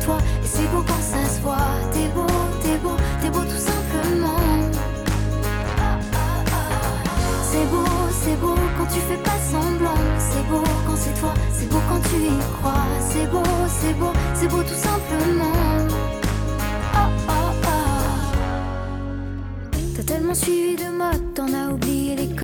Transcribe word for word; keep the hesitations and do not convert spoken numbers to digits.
toi. Et c'est beau quand ça se voit. T'es beau, t'es beau, t'es beau tout simplement. C'est beau, c'est beau quand tu fais pas semblant. C'est beau quand c'est toi, c'est beau quand tu y crois. C'est beau, c'est beau, c'est beau tout simplement. Oh oh oh. T'as tellement suivi de mode, t'en as oublié les